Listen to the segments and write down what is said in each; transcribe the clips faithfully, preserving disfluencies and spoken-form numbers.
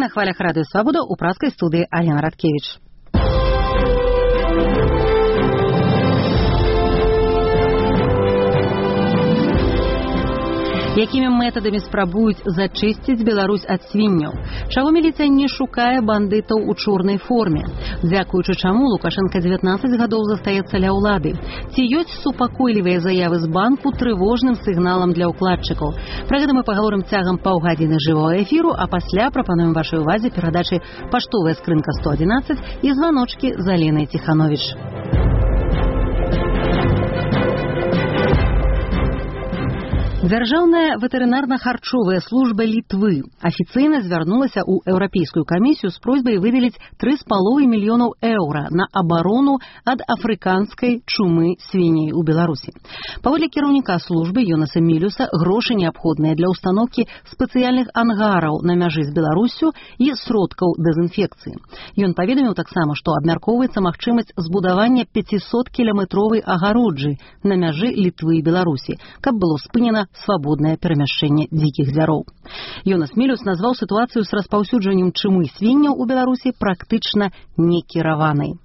на хвалях Радыё Свабода ў пражскай студыі Алена Радкевіч. Якімі метадамі спрабуюць зачысціць Беларусь ад свінняў? Чаго міліцыя не шукае бандытаў у чорнай форме? Дзякуючы чаму Лукашенка дзевятнаццаць гадоў застаецца ля ўлады? Ці ёсць супакойлівыя заявы з банку трывожным сігналам для ўкладчыкаў? Пра гэта мы пагаворым цягам паўгадзіны жывога эфіру, а пасля прапануем вашай увазе перадачы «Паштовая скрынка сто адзінаццаць» і «Званочкі» з Аленай Ціхановіч. Дзяржаўная ветэрынарна-харчовая служба Літвы афіцыйна звярнулася ў Еўрапейскую камісію з просьбай выдзеліць тры з паловай мільёнаў еўра на абарону ад афрыканскай чумы свіней у Беларусі. Паводле кіраўніка службы Йонаса Мілюса грошы неабходныя для ўстаноўкі спецыяльных ангараў на мяжы з Беларуссю і сродкаў дэзінфекцыі. Ён паведаміў таксама, што абмяркоўваецца магчымасць збудавання пяцісоткіламетровай агароджы на мяжы Літвы і Беларусі, каб было спынена свабоднае перамяшчэнне дзікіх звяроў. Йонас Мілюс назваў сітуацыю з распаўсюджваннем чумы свінняў у Беларусі практычна некіраванай.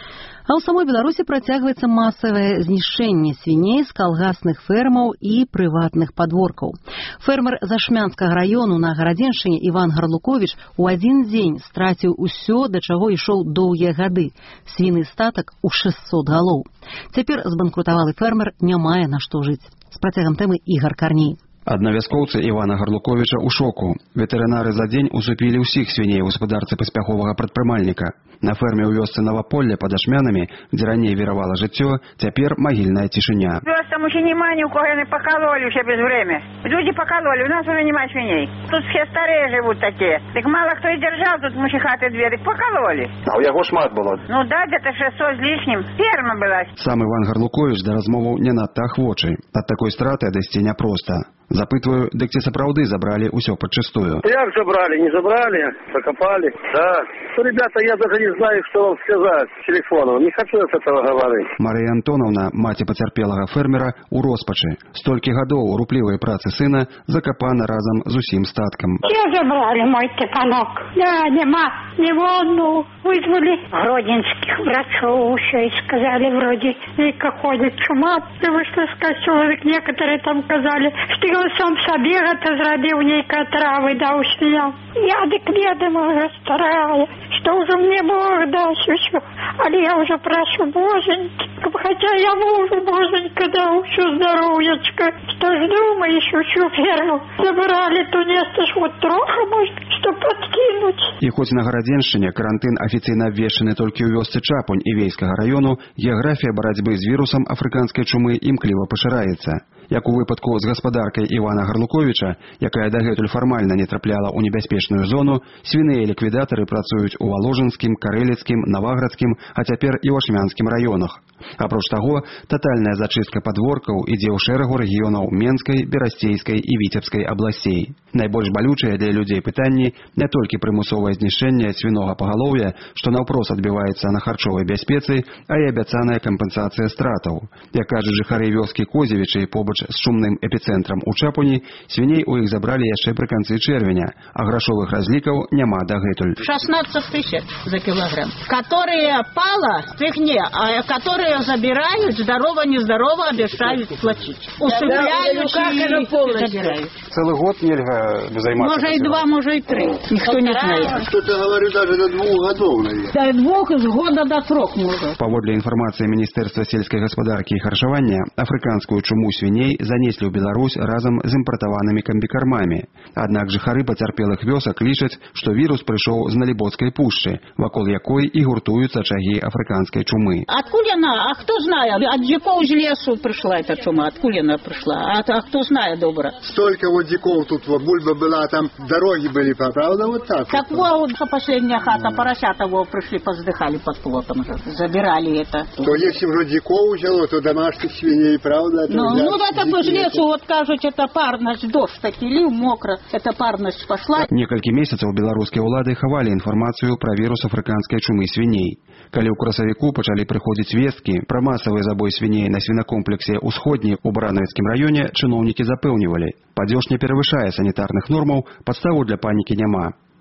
А ў самой Беларусі працягваецца масавае знішчэнне свіней з калгасных фермаў і прыватных падворкаў. Фермер Зашмянскага раёну на Гарадзеншчыне Іван Гарлуковіч у адзін дзень страціў усё, да чаго ішоў доўгія гады. Свіны статак у шэсцьсот галоў. Цяпер збанкрутавалы фермер не мае на што жыць. З працягам тэмы Ігар Карней. Аднавяскоўцы Івана Гарлуковіча ў шоку. Ветэрынары за дзень усупілі ўсіх свіней у гаспадарцы паспяховага прадпрымальніка. На ферме ў вёсцы Новаполле пад Ашмянамі, дзе раней віравала жыццё, цяпер магільная цішыня. Там уже нема ни у кого, не покололи уже без время. Люди покололи, у нас уже нема свиней. Тут все старые живут такие. Так мало кто и держал тут мушихаты двери, покололи. А у яго шмат было? Ну да, где-то шестьсот с лишним. Ферма была. Сам Іван Гарлуковіч да размоваў не надта ахвочы. Ад такой страты адысці няпроста. Запытваю, дык ці сапраўды забралі ўсё падчыстую. Як забрали? Не забрали? Закопали? Да. Ну, ребята, я даже не знаю, что вам сказать с телефона. Не хочу с этого говорить. Мария Антоновна, маці пацярпелага фермера, у роспачы. Столькі гадоў руплівай працы сына закапана разам з усім статкам. Я забрали мой тепанок. Да, нема. Невонну вызвали гродненских врачов еще и сказали, вроде, века ходит чума. Да вы что сказать, человек некоторые там сказали, что он сам себе это зрабил некой травы, да, уснял. Я дык ведомо уже старая, что уже мне Бог даст еще. Але я уже прошу Боженьки, хотя я мужу Боженька дал все здоровьечко, что ж думаешь, всю ферму забрали, то место ж вот трохи, может, что подкинуть. І хоць на Гарадзеншчыне карантын афіцыйна абвешчаны толькі ў вёсцы Чапунь і Вейскага раёну, геаграфія барацьбы з вірусам афрыканскай чумы імкліва пашыраецца. Як у выпадку з гаспадаркай Івана Гарлуковіча, якая дагэтуль фармальна не трапляла ў небяспечную зону, свіныя ліквідатары працуюць у Валожынскім, Карэліцкім, Наваградскім, а цяпер і ў Ашмянскім раёнах. Апроч таго, татальная зачыстка падворкаў ідзе ў шэрагу рэгіёнаў Менскай, Берасцейскай і Віцебскай абласцей. Найбольш балючыя для людзей пытанні не толькі прымусовае знішчэнне свінога пагалоўя, што наўпрост адбіваецца на харчовай бяспецы, а і абяцаная кампенсацыя стратаў. Як кажуць жыхары вёскі Козевічы побач з шумным эпіцэнтрам у Чапуні, свіней у іх забралі яшчэ пры канцы чэрвеня, а грашовых разлікаў няма дагэтуль. шестнадцать тысяч за килограмм. Которые пало, их не, а которые забирают, здорово-нездорово обещают платить. Усыпляют и забирают. Целый год нельзя займаться. Может и два, может и три. Никто не знает. Кто-то говорит даже до двух годов, наверное. До двух, с года до трех может. Паводле інфармацыі Міністэрства сельскай гаспадаркі і харчавання, афрыканскую чуму свіней занеслі ў Беларусь разам з імпартаванымі камбікармамі. Аднак жыхары пацярпелых вёсак лічаць, што вірус прыйшоў з Налібоцкай пушчы, вакол якой і гуртуюцца ачагі афрыканскай чумы. Откуда она? А кто знает? От диков из лесу пришла эта чума. Откуда она пришла? А, а кто знает добро? Столько вот диков тут, вот бульба была, там дороги были, правда, вот так? Так вот, вот последняя хата, поросята его пришли, поздыхали под плотом, забирали это. То если уже диков взяло, то домашних свиней, правда? Ну, ну в этом же лесу, вот кажуть, это парность, дождь таки лил, мокро, эта парность пошла. Некалькі месяцаў беларускія ўлады хавалі інфармацыю пра вірус афрыканскай чумы свіней. Калі ў красавіку пачалі прыходзіць весткі пра масавы забой свіней на свінакомплексе ўсходні ў Барановіцкім раёне, чыноўнікі запэўнівалі, падзеж не перавышае санітарных нормаў, падставу для панікі няма.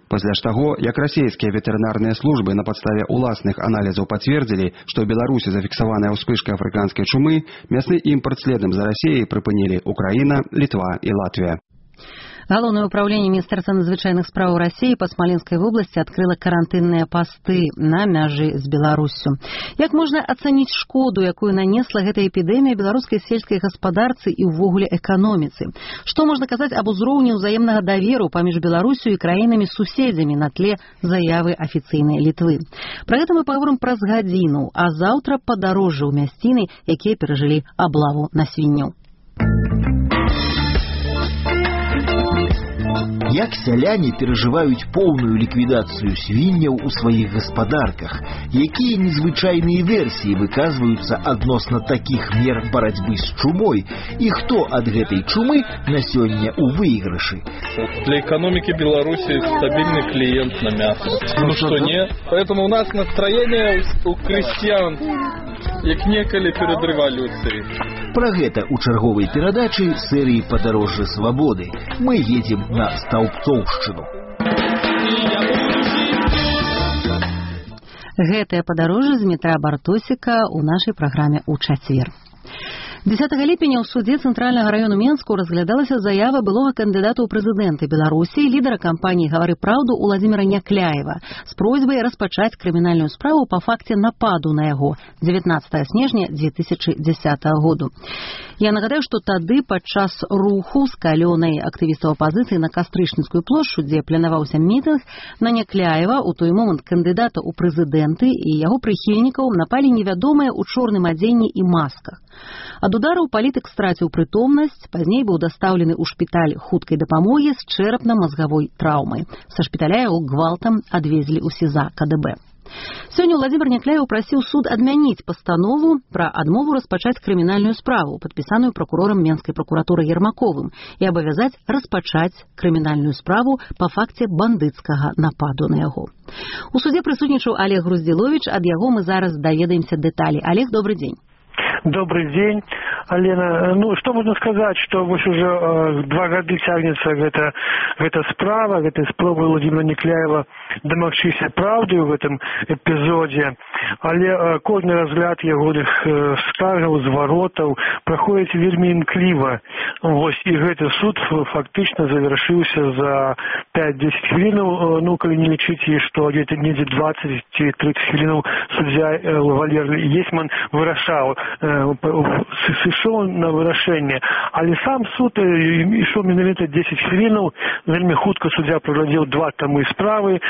Пасля ж таго, як расійскія ветэрынарныя службы на падставе ўласных аналізаў пацвердзілі, што ў Беларусі зафіксаваная ўспышка афрыканскай чумы, мясны імпарт следам за Расіяй прыпынілі Украіна, Літва і Латвія. Галоўнае ўправленне Міністэрства надзвычайных спраў Расіі па Смаленскай вобласці адкрыла карантынныя пасты на мяжы з Беларуссю. Як можна ацаніць шкоду, якую нанесла гэта эпідэмія беларускай сельскай гаспадарцы і ўвогуле эканоміцы? Што можна казаць аб узроўні ўзаемнага даверу паміж Беларуссю і краінамі-суседзямі на тле заявы афіцыйнай Літвы? Пра гэта мы паговорым праз гадзіну, а заўтра падарожжа ў мясціны, якія перажылі аблаву на свінняў. Як сяляне перажываюць поўную ліквідацыю свінняў у сваіх гаспадарках, якія незвычайныя версіі выказваюцца адносна такіх мер барацьбы з чумой, і хто ад гэтай чумы на сёння ў выйгрышы? Для экономики Беларуси стабильный клиент на мясо. Ну что не? Поэтому у нас настроение у крестьян як некалі перед революцией. Пра гэта ў чарговай перадачы серыі «Падарожжа свабоды». Мы едзем на Стаўбцоўшчыну. Гэтае падарожжа з метра Бартосіка ў нашай праграме ў чацвер. дзесятага ліпеня ў судзе Цэнтральнага раёну Менску разглядалася заява былога кандыдата ў прэзідэнты Беларусі, лідара кампаніі «Гавары праўду» Уладзіміра Някляева з просьбай распачаць крымінальную справу па факце нападу на яго дзевятнаццатага снежня дзве тысячы дзесятага году. Я нагадаю, што тады падчас руху з калёнай актывістаў апазіцыі на Кастрычніцкую плошчу, дзе планаваўся мітынг, на Някляева, у той момант кандыдата ў прэзідэнты, і яго прыхільнікаў напалі невядомыя ў чорным адзенні і масках. Ад удараў палітык страціў прытомнасць, пазней быў дастаўлены ў шпіталь хуткай дапамогі з чэрапна-мазгавой траўмай. Са шпіталя яго гвалтам адвезлі ў СІЗА КДБ. Сёння Уладзімір Някляеў прасіў суд адмяніць пастанову пра адмову распачаць крымінальную справу, падпісаную пракурорам Менскай пракуратуры Ермаковым, і абавязаць распачаць крымінальную справу па факце бандыцкага нападу на яго. У судзе прысутнічаў Олег Груздзіловіч, ад яго мы зараз даведаемся дэталі. Олег, добрый дзень. Добрый день, Алена. Ну, что можно сказать, что вот уже э, два года тягнется эта, эта справа, эта спроба Владимира Някляева домагчыся правды в этом эпизоде. Але э, кожны разгляд ягоных э, скаргаў, зваротаў праходзіць вельмі імкліва. Вось і гэты суд фактычна завяршыўся за пять-десять хвілінаў, э, ну, калі не лічыць, што где-то недзе двадцать-тридцать хвілінаў суддзя э, Валерий Есман вырашаў, сышоў на вырашэнне, але сам суд ішоў менавіта дзесяць хвілінаў. Вельмі хутка суддзя праглядзеў два тамы справы,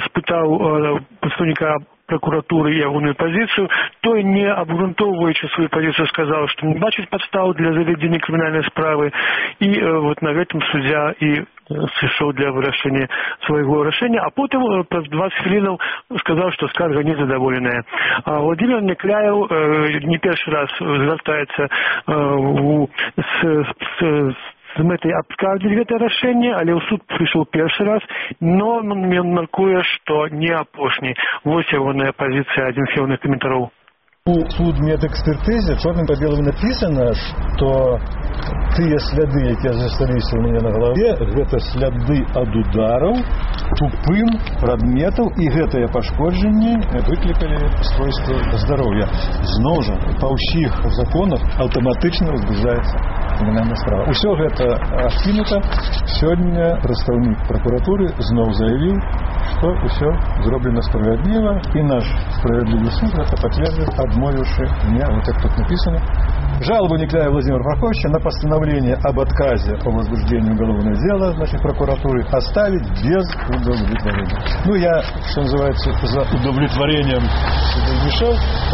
спытаў прадстаўніка прокуратуры ягоную позицию, той, не обґрунтоўваючы свою позицию, сказал, что не бачыць подстав для заведения криминальной справы, и э, вот на этом судья и сышоў для вырашэння своего решения, а потом э, праз двадцать хвілінаў сказал, что скарга незадаволеная. А Владимир Някляеў э, не першы раз звяртаецца э, у, с, с, с мэтай абскардзіць гэтае рашэнне, але ў суд прыйшоў першы раз, но ён маркуе, што не апошні. Вось ягоная пазіцыя, адзін з ягоных каментароў. У судмедэкспертызе чорным па белым напісана, што тыя сляды, якія засталіся ў мяне на галаве, гэта сляды ад удараў тупым прадметаў, і гэтыя пашкоджанні выклікалі свойствы здароўя. Зноў жа, па ўсіх законах аўтаматычна разбужаецца криминальная справа. Усё гэта адкінута. Сёння прадстаўнік пракуратуры зноў заявіў, што ўсё зроблена справядліва, і наш справядлівы суд гэта пацвердзіў, адмовіўшы мне, вот так тут написано, жалобу Някляева Владимира Прокофьевича на постановление об отказе о возбуждении уголовного дела, значит, прокуратуры оставить без удовлетворения. Ну, я, что называется, за удовлетворением мешал.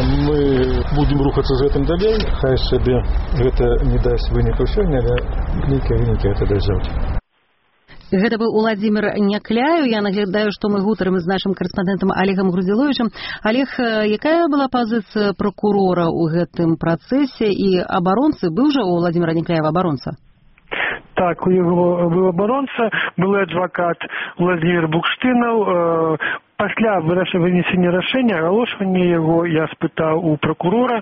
Мы будем рухаться за этим далей, хай себе это не даст вынику сёння, але нейкія вынікі это даст заўтра. Гэта быў Уладзімір Някляеў. Я нагадаю, што мы гутарым з нашым карэспандэнтам Олегам Груздзіловічам. Олег, якая была пазіцыя прокурора ў гэтым працэсе, і абаронцы, быў жа у Уладзіміра Някляева абаронца? Так, у яго быў абаронца, быў адвакат Владимир Букштынаў. Пасля вынесення рашэння, агалошвання яго, я спытаў у прокурора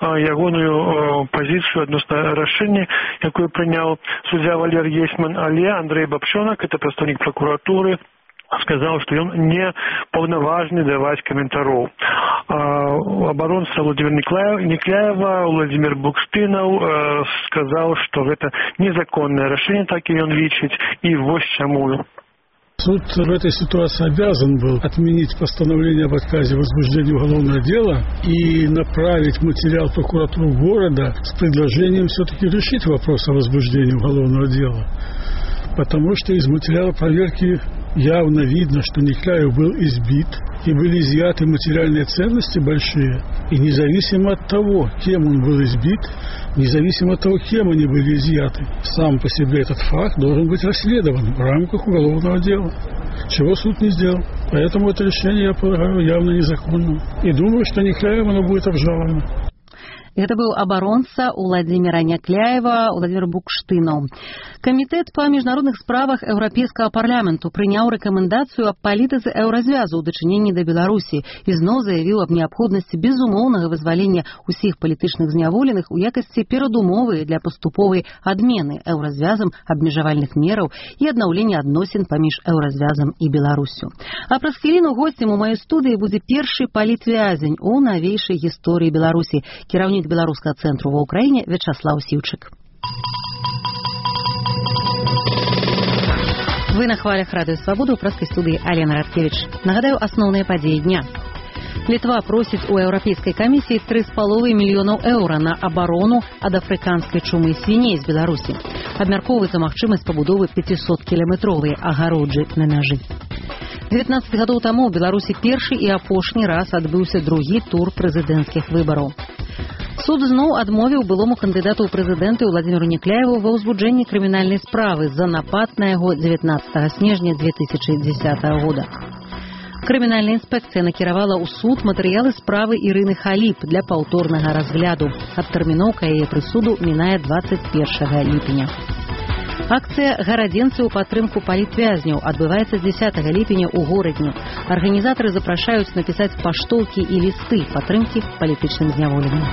ягоную пазіцыю адносна рашэння, якое прыняў суддзя Валерий Есман, але Андрей Бабчонак, это прадстаўнік прокуратуры, сказал, что он не полноважный давать комментаров. Оборонца Владимир Никляева, Владимир Букштинов сказал, что это незаконное решение, так и он личит, и вот чему. Суд в этой ситуации обязан был отменить постановление об отказе в возбуждении уголовного дела и направить материал в прокуратуру города с предложением все-таки решить вопрос о возбуждении уголовного дела. Потому что из материала проверки явно видно, что Никляев был избит и были изъяты материальные ценности большие. И независимо от того, кем он был избит, независимо от того, кем они были изъяты, сам по себе этот факт должен быть расследован в рамках уголовного дела, чего суд не сделал. Поэтому это решение, я полагаю, явно незаконным. И думаю, что Никляев оно будет обжаловано. Это был оборонца Владимира Някляева Владимир Букштинов. Камітэт па міжнародных справах Еўрапейскага парламенту прыняў рэкамендацыю аб палітыцы еўразвязу ў дачыненні да Беларусі і зноў заявіў аб неабходнасці безумоўнага вызвалення ўсіх палітычных зняволеных у якасці перадумовы для паступовай адмены еўразвязам абмежавальных мераў і аднаўлення адносін паміж еўразвязам і Беларусю. А праз хвіліну госцем у маёй студыі будзе першы палітвязень у навейшай гісторыі Беларусі, кіраўнік Беларускага цэнтру ва ўкраіне Вячаслаў Сіўчык. Вы на хвалях Радыё Свабода, ў праскай студыі Алена Радкевіч. Нагадаю, асноўныя падзеі дня. Літва просіць у Еўрапейскай камісіі тры з паловай мільёнаў еўра на абарону ад афрыканскай чумы свіней з Беларусі. Абмяркоўваецца магчымасць пабудовы пяцісоткіламетровай агароджы на мяжы. дзевятнаццаць гадоў таму ў Беларусі першы і апошні раз адбыўся другі тур прэзідэнцкіх выбараў. Суд зноў адмовіў былому кандыдату ў прэзідэнты Владимиру Никляеву ва ўзбуджэнні крымінальнай справы за напад на яго дзевятнаццатага снежня дзве тысячы дзесятага года. Крымінальная інспекцыя накіравала ў суд матэрыялы справы Ірыны Халіп для паўторнага разгляду. Адтэрміноўка яе прысуду мінае дваццаць першага ліпеня. Акцыя «Гарадзенцы» ў падтрымку палітвязняў адбываецца з дзесятага ліпеня ў горадню. Арганізатары запрашаюць напісаць паштоўкі і лісты падтрымкі палітычным зняволеным.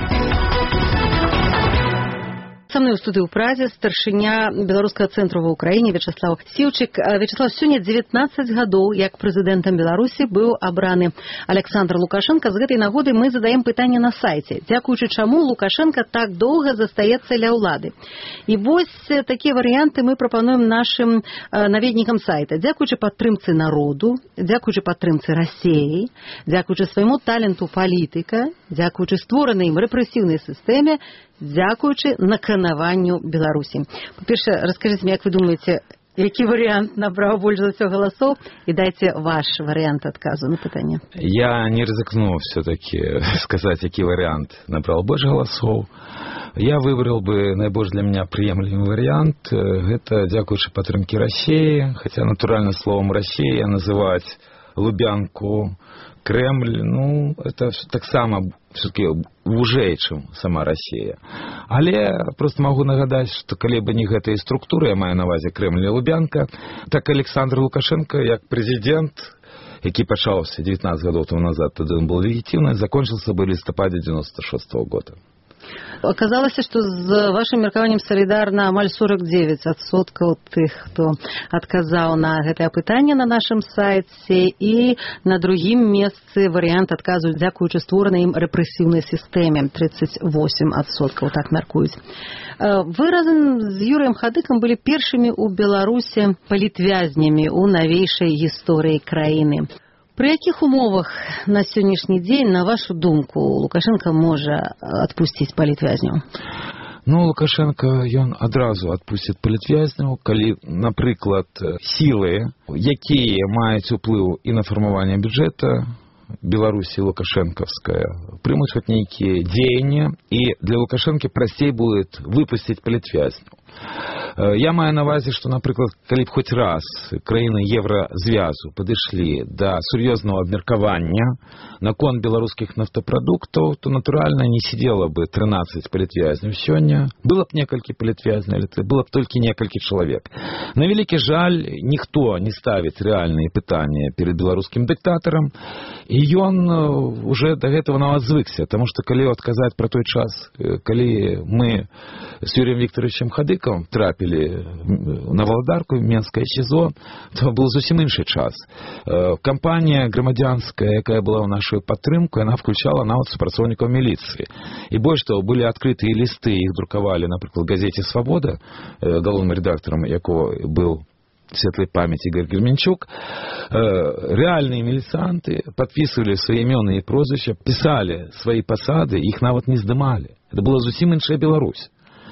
Со мной у студыі ў Празе старшыня Беларускага цэнтру ва ўкраіне Вячаслаў Сіўчык. Вячаслаў, сёння дзевятнаццаць гадоў, як прэзідэнтам Беларусі быў абраны Александр Лукашенко. З гэтай нагоды мы задаем пытанне на сайце. Дзякуючы чаму Лукашенко так доўга застаецца ля ўлады? І вось такія варыянты мы прапануем нашым наведнікам сайта. Дзякуючы падтрымцы народу, дзякуючы падтрымцы Расіі, дзякуючы свайму таленту палітыка, дзякуючы створанай ім рэпрэсіўнай сістэме, дзякуючы наканаванню Беларусі. Па-перше, расскажите мне, як вы думаете, які варыянт набраў больш за ўсё галасоў, і дайце ваш варыянт адказу на пытанне. Я не рызыкну все-таки сказать, які варыянт набрал больш галасоў. Я выбрал бы найбольш для меня прыемлівы варыянт. Гэта дзякуючы падтрымкі Расіі, хотя натуральна словом Расія называть Лубянку, Кремль, ну, это таксама все-таки вужэй, чым сама Расія. Але просто могу нагадаць, што калі бы не гэтыя структуры, я маю на ўвазе Кремль і Лубянка, так Александр Лукашенко, як прэзідэнт, які пачаўся дзевятнаццаць гадоў тому назад, тады он был легітимны, закончился бы в лістападзе девяносто шестого года. Аказалася, што з вашым меркаваннем салідарна амаль сорок девять адсоткаў тых, хто адказаў на гэтае пытанне на нашым сайце, і на другім месцы варыянт адказу дзякуючы створанай ім рэпрэсіўнай сістэме тридцать восемь адсоткаў, так мяркуюць. Вы разам з Юрыем Хадыкам былі першымі ў Беларусі палітвязнямі ў навейшай гісторыі краіны. Пры якіх умовах на сённяшні дзень, на вашу думку, Лукашенко можа адпусціць палітвязняў? Ну, Лукашенко, ён адразу адпусціць палітвязняў, калі, напрыклад, сілы, якія маюць уплыў і на фармаванне бюджэта Беларусі лукашенковская, прымуць хоць нейкія дзеянні, і для Лукашенко прасцей будет выпусціць палітвязняў. Я маю на ўвазе, што, напрыклад, калі б хоць раз краіны Еўразвязу падышлі да сур'ёзнага абмеркавання наконт беларускіх нафтапрадуктаў, то, натуральна, не сидела бы трынаццаць палітвязняў сёння. Было б некалькі палітвязняў, але это было б толькі некалькі чалавек. На вялікі жаль, ніхто не ставіць рэальныя пытанні перед беларускім дыктатарам, і ён уже да гэтага нават звыкся, таму што калі адказаць пра той час, калі мы з Юрыем Вікторовичем Хадыкам чалавекам трапілі на Валадарку, Менскае СІЗО, то быў зусім іншы час. Кампанія грамадзянская, якая была ў нашу падтрымку, яна включала нават супрацоўнікаў міліцыі. І больш того, былі адкрытыя лісты, іх друкавалі, напрыклад, газеце «Свабода», галоўным рэдактарам якого быў светлой памяти Игорь Герменчук, реальные милицианты подписывали свои имена и прозвища, писали свои посады, их нават не здымали. Это была зусім іншая Беларусь.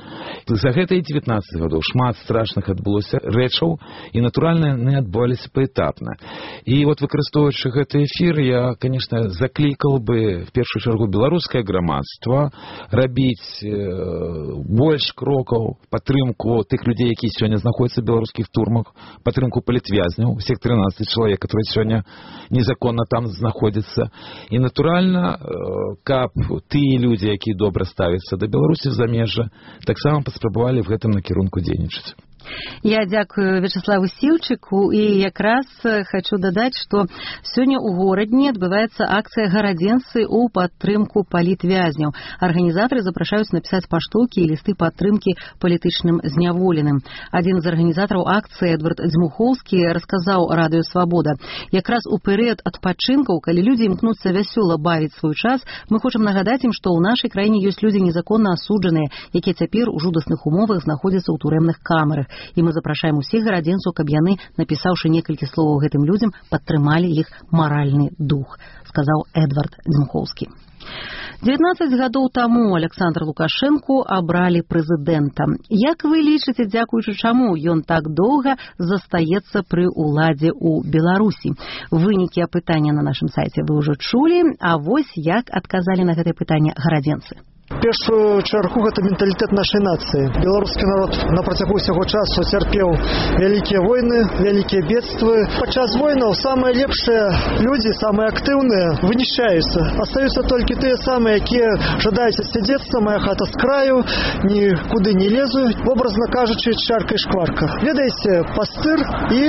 За гэтыя дзевятнаццаць гадоў шмат страшных адбылося рэчаў, і, натуральна, яны адбываліся паэтапна. І вот, выкарыстоўваючы гэты эфір, я, конечно, заклікаў бы, в першую чаргу, беларускае грамадства рабіць э, больш крокаў, падтрымку тых людзей, якія сёння знаходзяцца ў беларускіх турмах, падтрымку палітвязняў, усіх трынаццаць чалавек, которые сёння незаконна там знаходзяцца. І, натуральна, э, каб тыя людзі, якія добра ставяцца да Беларусі замежжа, таксама спрабавалі в гэтым накірунку дзейнічаць. Я дзякую Вячеславу Сіўчыку, і якраз хочу дадаць, што сёння ў горадні адбываецца акцыя гарадзенцы ў падтрымку палітвязняў. Арганізатары запрашаюць напісаць паштоўкі і лісты падтрымкі палітычным зняволеным. Адзін з арганізатараў акцыі, Эдвард Дзьмухоўскі, расказаў радыё «Свабода». Якраз у перыяд адпачынкаў, калі людзі імкнуцца вясёла бавіць свой час, мы хочам нагадаць ім, што ў нашай краіне ёсць людзі незаконна асуджаныя, якія цяпер у жудасных умовах знаходзяцца ў турэмных камерах. І мы запрашаем усіх гарадзенцаў, каб яны, напісаўшы некалькі словаў гэтым людзям, падтрымалі іх маральны дух, сказаў Эдвард Дзьмухоўскі. дзевятнаццаць гадоў таму Александр Лукашенко абралі прэзідэнтам. Як вы лічыце, дзякуючы чаму ён так доўга застаецца пры ўладзе ў Беларусі? Вынікі апытання на нашым сайце вы ўжо чулі, а вось як адказалі на гэтае пытанне гарадзенцы. В першую чаргу гэта менталітэт нашай нацыі. Беларускі народ на працягу ўсяго часу цярпеў вялікія войны, вялікія бедствы. Падчас войнаў самыя лепшыя людзі, самыя актыўныя, вынішчаюцца. Астаюцца толькі тыя самыя, якія жадаюць адсядзецца, моя хата з краю, нікуды не лезу, образна кажучы, чарка і шкварка. Ведаеце, пастыр і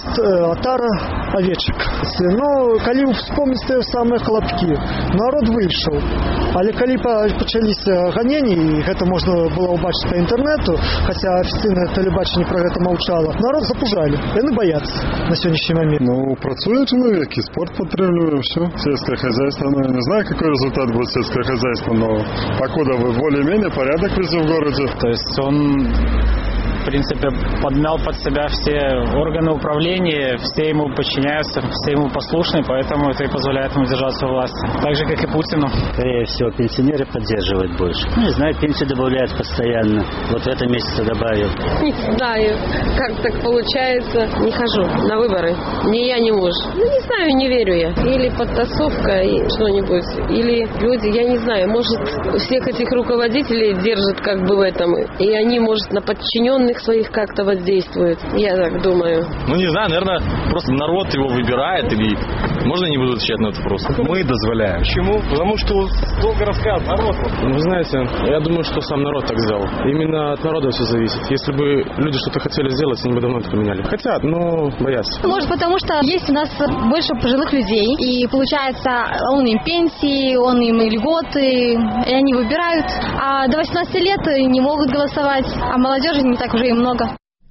атара авечак. Ну, калі вспомніць тыя самыя хлапкі, народ выйшаў. Але калі пачалі ганенні, і гэта можна было ўбачыць па інтэрнэту, хаця афіцыйнае тэлебачанне пра гэта маўчала, народ запужалі. Яны баяцца на сённяшні момент. Ну, працуе чалавек, і спорт падтрымлівае, все. Сельское хозяйство, ну, я не знаю, какой результат будет сельское хозяйство, но покуда вы более-менее порядок везде в городе. То есть он, в принципе, подмял под себя все органы управления, все ему подчиняются, все ему послушны, поэтому это и позволяет ему держаться у власти. Так же, как и Путину. Скорее всего, пенсионеры поддерживают больше. Не знаю, пенсию добавляют постоянно. Вот в этом месяце добавил. Не знаю, как так получается. Не хожу на выборы. Ни я, ни муж. Ну, не знаю, не верю я. Или подтасовка, и что-нибудь. Или люди, я не знаю, может, всех этих руководителей держат как бы в этом. И они, может, на подчиненных своих как-то воздействуют. Я так думаю. Ну, не знаю, наверное, просто народ его выбирает, или можно не буду отвечать на этот вопрос? Мы дозволяем. Почему? Потому что долго рассказ, народ. Ну, вы знаете, я думаю, что сам народ так сделал. Именно от народа все зависит. Если бы люди что-то хотели сделать, они бы давно это поменяли. Хотят, но боятся. Может, потому что есть у нас больше пожилых людей, и получается, он им пенсии, он им льготы, и они выбирают. А до восемнадцати лет не могут голосовать, а молодежи не так уже и много.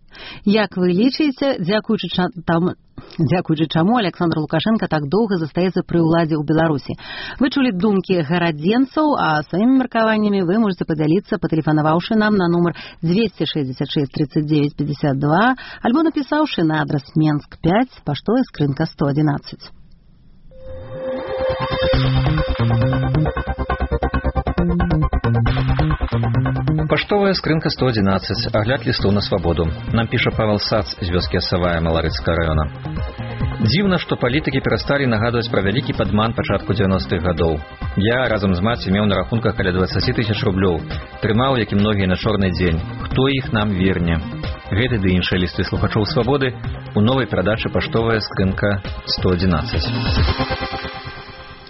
Як вы лічыце, дзякуючы там дзякуючы чаму Александр Лукашенко так доўга застаецца пры ўладзе ў Беларусі? Вы чулі думкі гарадзенцаў, а сваімі меркаваннямі вы можете падзяліцца, патэлефанаваўшы нам на нумар двести шестьдесят шесть тридцать девять пятьдесят два альбо напісаўшы на адрас Менск пять, паштовая скрынка сто одиннадцать. Паштовая скрынка сто одиннадцать. Агляд лістоў на свабоду. Нам піша Павел Сац з вёскі Асавая Маларыцкага раёна. Дзіўна, што палітыкі перасталі нагадваць пра вялікі падман пачатку дзевяностых гадоў. Я разам з маці меў на рахунках каля дваццаць тысяч рублёў. Трымаў, як і многія, на чорны дзень. Хто іх нам верне? Гэты ды іншыя лісты слухачоў свабоды у новай перадачы паштовая скрынка сто одиннадцать.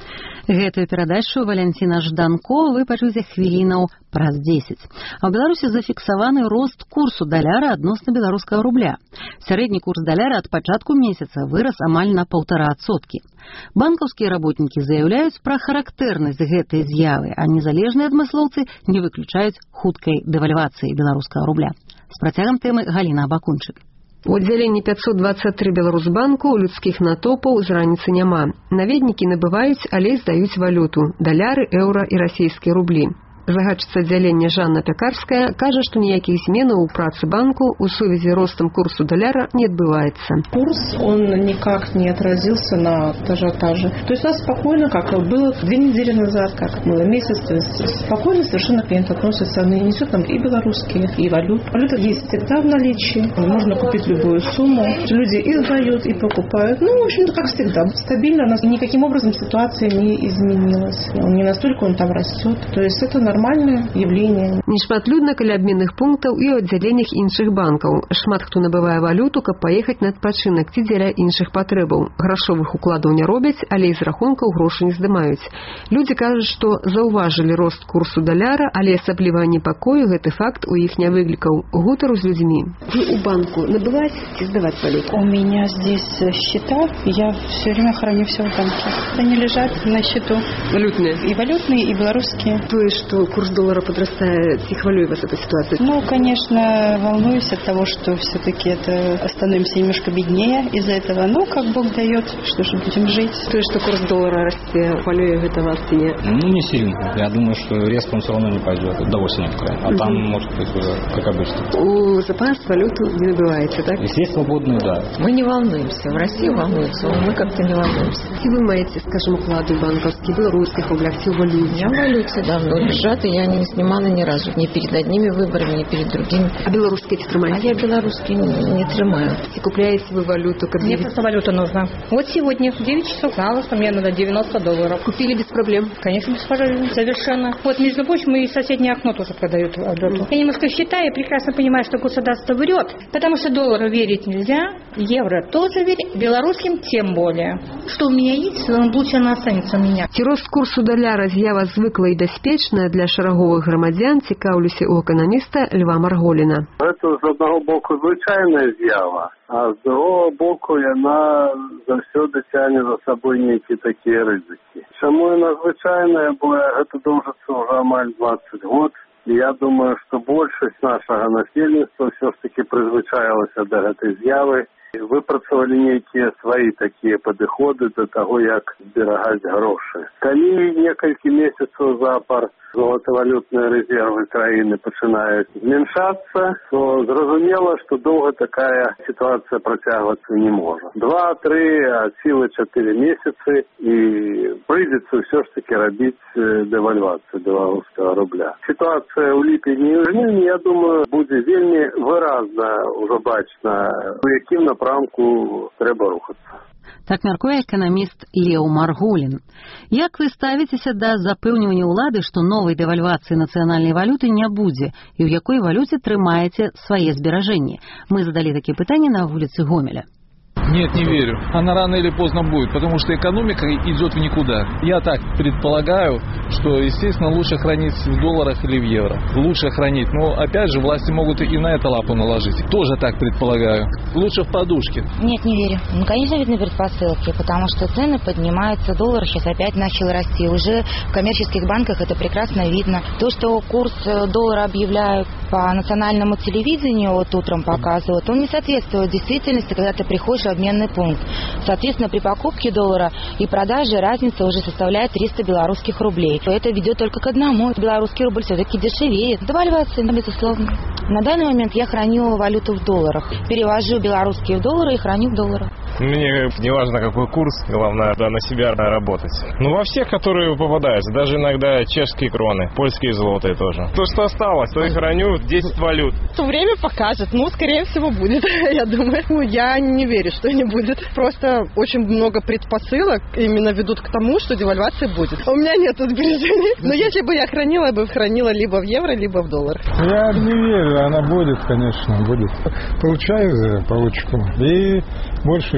Гэтую перадачу Валянціна Жданко вы пачуеце хвілінаў праз дзесяць. А ў Беларусі зафіксаваны рост курсу даляра адносна беларускага рубля. Сярэдні курс даляра ад пачатку месяца вырас амаль на паўтара адсоткі. Банкаўскія работнікі заяўляюць пра характэрнасць гэтай з'явы, а незалежныя адмыслоўцы не выключаюць хуткай дэвальвацыі беларускага рубля. З працягам тэмы Галіна Абакунчык. У аддзяленні пятьсот двадцать три Беларусбанку людскіх натоўпаў з раніцы няма. Наведнікі набываюць, але здаюць валюту – даляры, еўра і расійскія рублі. Загадчыца аддзялення Жанна Пякарская кажа, што ніякіх зменаў у працы банку ў сувязі ростам курсу даляра не адбываецца. Курс, он никак не отразился на ажиотаже. То есть у нас спокойно, как было две недели назад, как было месяц, то есть спокойно совершенно клиент относится, они несут там и белорусские, и валют. Валюта есть всегда в наличии, можно купить любую сумму. Люди и сдают, и покупают. Ну, в общем-то, как всегда, стабильно. У нас никаким образом ситуация не изменилась. Не настолько он там растет. То есть это нормально. Нормальное явление. Нешматлюдна каля абменных пунктаў і ў аддзяленнях іншых банкаў. Шмат хто набывае валюту, каб паехаць на адпачынак ці дзеля іншых патрэбаў. Грашовых укладаў не робяць, але з рахункаў грошы не здымаюць. Людзі кажуць, што заўважылі рост курсу даляра, але асабліва непакою гэты факт у іх не выклікаў гутару з людзьмі. Вы у банку набывать ці сдавать валюту? У меня здесь счета, я все время храню все в банке. Они лежат на счету. Валютные? И валютные, и белорусские. То есть, что курс доллара подрастает, и хвалю вас этой ситуации? Ну, конечно, волнуюсь от того, что все-таки это становимся немножко беднее из-за этого. Ну, как Бог дает, что же будем жить. То есть, что курс доллара растет, хвалю это вас и нет? Ну, не сильно. Я думаю, что резко он все равно не пойдет. До осени, а угу. Там, может быть, уже как обычно. У запас валюту не набываете, так? Если есть свободные, да. Мы не волнуемся. В России волнуются, мы как-то не волнуемся. И вы маете, скажем, уклады банковские, в белорусских рублях, все в валюте? Я в валюте давно лежат, и я не снимала ни разу. Ни перед одними выборами, ни перед другими. А белорусские эти трымаете? А я белорусские не, не трымаю. И купляете вы валюту? Как мне просто валюта нужна. Вот сегодня в девять часов знала, что мне надо девяносто долларов. Купили без проблем? Конечно, без проблем. Совершенно. Вот, между прочим, и соседнее окно тоже продают валюту. Я немножко считаю, прекрасно понимаю, что государство врет, потому что доллару верить нельзя, евро тоже верить, белорусским тем более. Что у меня есть, он лучше она останется у меня. Ці рост курсу даляра з'ява звыкла і бяспечная для шараговых грамадзян, цікаўлюся у эканаміста Льва Марголіна. Гэта з аднаго боку звычайная з'ява, а з другого боку яна заўсёды цягне за сабой нейкія такія рызыкі. Чаму яна звычайная, бо гэта доўжыцца ўжо амаль двадцать год. И я думаю, что большасць нашага насельніцтва все ж таки прызвычаілася да гэтай з'явы і выпрацавалі нейкія свае такія падыходы да таго, як зберагаць грошы. Калі некалькі месяцаў запар золотавалютныя рэзервы краіны пачынаюць зменшацца, то зразумела, што доўга такая сітуацыя працягвацца не можа. Два, тры, ад сілы чатыры месяцы і прыйдзецца ўсё ж таки рабіць дэвальвацыю беларускага рубля. Сітуацыя ў ліпені і жніўні, я думаю, будзе вельмі выразна ўжо бачна, у якім напрамку трэба рухацца. Так мяркуе эканаміст Леў Марголін. Як вы ставіцеся да запэўнівання ўлады, што новай дэвальвацыі нацыянальнай валюты не будзе, і ў якой валюце трымаеце свае зберажэнні? Мы задалі такія пытанні на вуліцы Гомеля. Нет, не верю. Она рано или поздно будет, потому что экономика идет в никуда. Я так предполагаю, что, естественно, лучше хранить в долларах или в евро. Лучше хранить. Но, опять же, власти могут и на это лапу наложить. Тоже так предполагаю. Лучше в подушке. Нет, не верю. Ну, конечно, видны предпосылки, потому что цены поднимаются, доллар сейчас опять начал расти. Уже в коммерческих банках это прекрасно видно. То, что курс доллара объявляют по национальному телевидению, вот утром показывают, он не соответствует действительности, когда ты приходишь в обменный пункт. Соответственно, при покупке доллара и продаже разница уже составляет триста белорусских рублей. Это ведет только к одному. Белорусский рубль все-таки дешевеет. Девальвация, безусловно. На данный момент я храню валюту в долларах. Перевожу белорусские в доллары и храню в долларах. Мне не важно, какой курс, главное, да, на себя работать. Ну, во всех, которые попадаются, даже иногда чешские кроны, польские злотые тоже. То, что осталось, то и храню десять валют. То время покажет, ну, скорее всего, будет, я думаю. Ну, я не верю, что не будет. Просто очень много предпосылок именно ведут к тому, что девальвация будет. У меня нет сбережений, но если бы я хранила, я бы хранила либо в евро, либо в долларах. Я не верю, она будет, конечно, будет. Получаю за получку и большую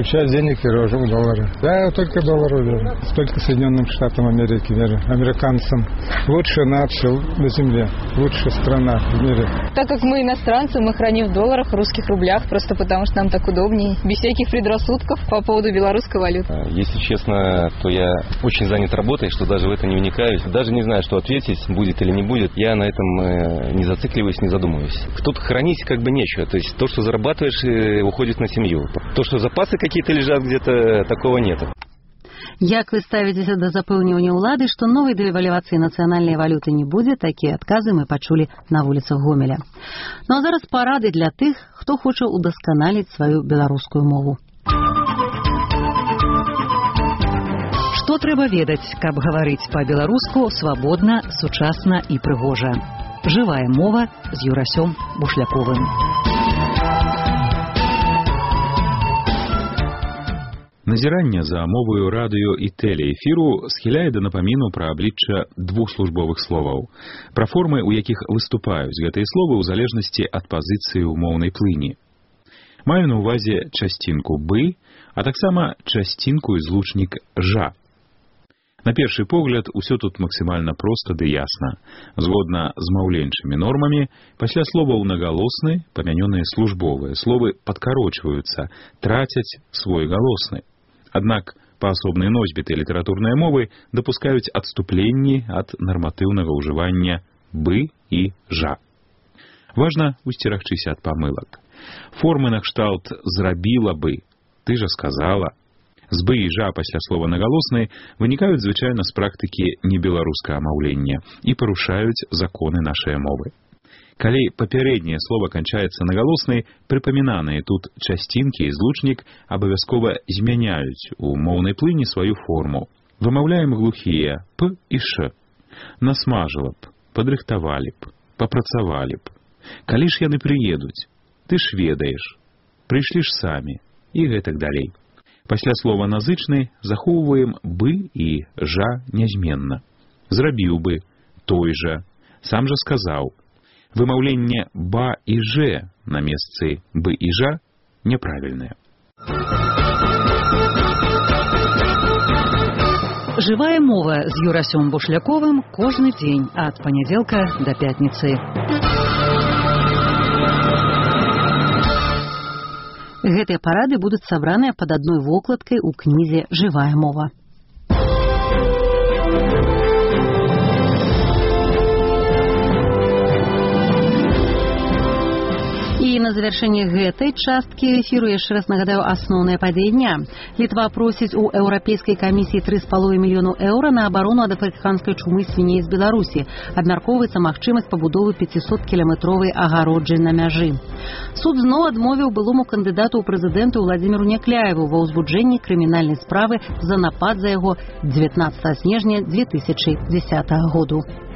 Часть денег перевожу в доллары. Да, я только доллары верю. Только Соединенным Штатам Америки верю. Американцам. Лучшая нация на земле. Лучшая страна в мире. Так как мы иностранцы, мы храним в долларах, русских рублях, просто потому что нам так удобнее. Без всяких предрассудков по поводу белорусской валюты. Если честно, то я очень занят работой, что даже в это не вникаюсь. Даже не знаю, что ответить, будет или не будет. Я на этом не зацикливаюсь, не задумываюсь. Тут хранить как бы нечего. То есть то, что зарабатываешь, уходит на семью. То, что запасы какие-то лежат где-то, такого нет. Як вы ставитеся до запэўнівання ўлады, што новай дэвальвацыі нацыянальнай валюты не будзе, такія адказы мы пачулі на вуліцах Гомеля. Ну а зараз парады для тых, хто хоча ўдасканаліць сваю беларускую мову. Што трэба ведаць, каб гаварыць па-беларуску свабодна, сучасна і прыгожа? Жывая мова з Юрасём Бушляковым. Назіранне за мовою радыё і тэлеэфіру схіляе да напаміну пра аблічча двух службовых словаў, пра формы, у якіх выступаюць гэтыя словы ў залежнасці ад пазіцыі ў моўнай плыні. Маю на ўвазе часцінку «бы», а таксама часцінку і злучнік «жа». На першы погляд, усё тут максімальна проста ды ясна. Згодна з маўленчымі нормамі, пасля словаў нагалосны памянёныя службовыя словы падкарочваюцца, трацяць свой галосны. Аднак паасобныя носьбіты літаратурнай мовы дапускаюць адступленні ад нарматыўнага ўжывання «бы» і «жа». Важна усцерагчыся ад памылак. Формы накшталт «зрабіла бы», «ты жа сказала». З «бы» і «жа» пасля слова нагалосны вынікаюць звычайна з практыкі небеларускага маўлення і парушаюць законы нашай мовы. Калі папярэдняе слова канчаецца нагалоснай, прыпамінаныя тут часцінкі і злучнік абавязкова змяняюць у моўнай плыні сваю форму. Вымаўляем глухія «п» і «ш». Насмажыла б, падрыхтавалі б, папрацавалі б. Калі ж яны прыедуць? Ты ж ведаеш. Прыйшлі ж самі. І гэтак далей. Пасля слова назычны захоўваем «бы» і «жа» нязменна. Зрабіў бы, той жа, сам жа сказаў. Вымаўленне «ба» і «же» на месцы «бы» і «жа» няправільнае. Жывая мова з Юрасём Бушляковым кожны дзень ад панядзелка да пятніцы. Гэтыя парады будуць сабраныя пад адной вокладкай у кнізе «Жывая мова». І на завяршэнне гэтай часткі эфіру яшчэ раз нагадаю асноўныя падзеі дня. Літва просіць у Еўрапейскай камісіі тры з паловай мільёнаў еўра на абарону ад афрыканскай чумы свіней з Беларусі. Абмяркоўваецца магчымасць пабудовы пяцісоткіламетровай агароджы на мяжы. Суд зноў адмовіў былому кандыдату ў прэзідэнты Владзіміру Някляеву ва ўзбуджэнні крымінальнай справы за напад за яго дзевятнаццатага снежня дзве тысячы дзесятага году.